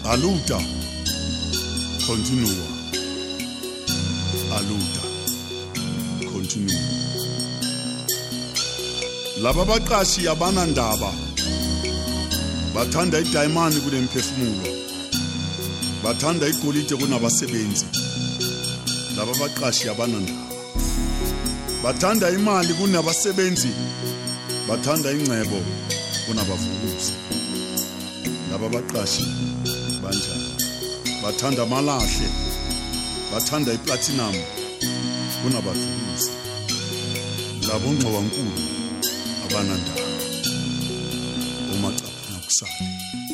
Aluta, continua. Aluta, continua. Laba baqashi abana ndaba bathanda idiamond kunemphefumulo, bathanda igolide kunabasebenzi. Laba baqashi abana ndaba bathanda imali kunabasebenzi, bathanda ingcebo kunabavukuzi. Laba baqashi banjani bathanda amalahle, bathanda iplatinum kunabavukuzi. Labo ngcowankulu abanandaba umacapha nakusale.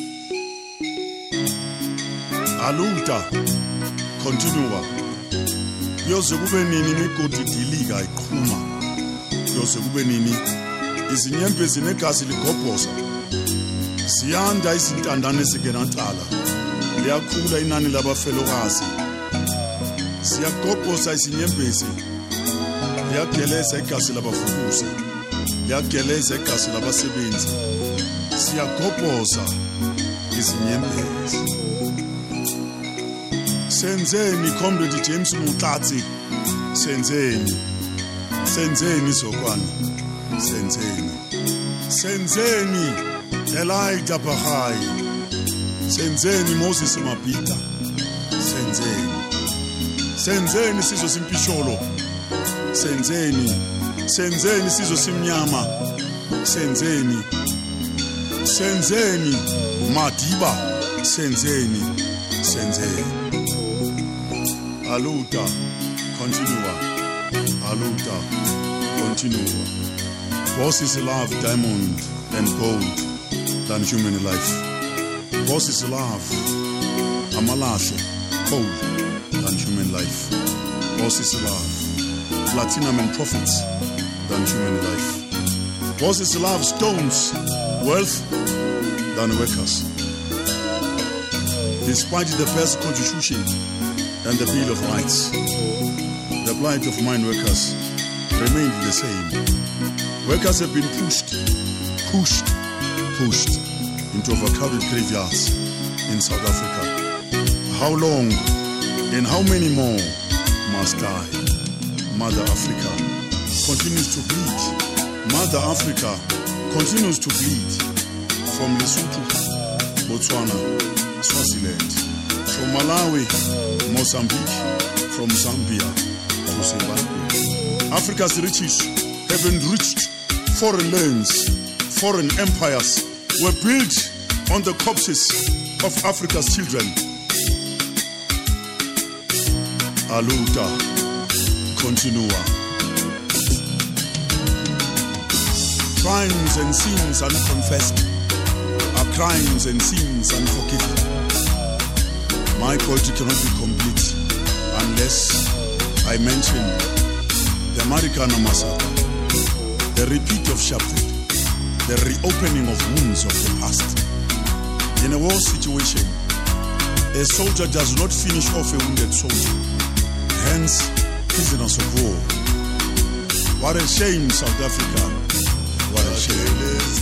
Aluta, continua. Kuyoze kube nini imigodi idilika iqhuma? Kuyoze kube nini izinyembezi negazi ligobhoza? Siyanda izintandane ezingenacala, liyakhula inani labafelokazi. Siyagobhoza izinyembezi, liyageleza igazi labavukuzi, liyageleza igazi labasebenzi. Siyagobhoza izinyembezi. Senzeni Comrade James Mutlatsi, senzeni, senzeni Zokwana, senzeni, senzeni Elijah Bahai, senzeni Moses Mapita, senzeni, senzeni Sizwe Simpisholo, senzeni, senzeni Sizwe Simnyama, senzeni, senzeni Madiba, senzeni, senzeni. Aluta, continua. Aluta, continua. Boss is love, diamond and gold than human life. Boss is love, amalahle, coal than human life. Boss is love, platinum and profits than human life. Boss is love, stones, wealth than workers. Despite the best constitution and the Bill of Rights, the plight of mine workers remained the same. Workers have been pushed into overcrowded graveyards in South Africa. How long and how many more must die? Mother Africa continues to bleed. Mother Africa continues to bleed. From Lesotho, Botswana, Swaziland, from Malawi, Mozambique, from Zambia to Zimbabwe. Africa's riches have enriched foreign lands. Foreign empires were built on the corpses of Africa's children. Aluta, continua. Crimes and sins unconfessed are crimes and sins unforgiven. My poetry cannot be complete unless I mention the Marikana massacre, the repeat of Sharpeville, the reopening of wounds of the past. In a war situation, a soldier does not finish off a wounded soldier. Hence, prisoners of war. What a shame, South Africa. What a shame.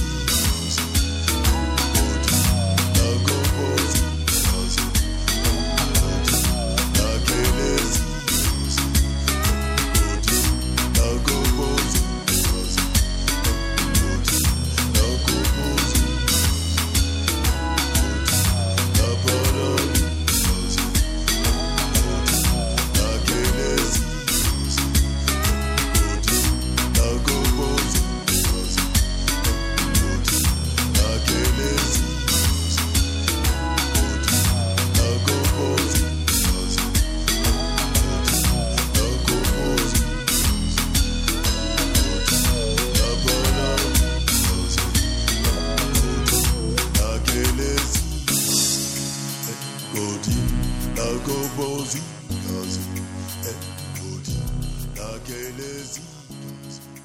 Bozi, Bozi, Bozi,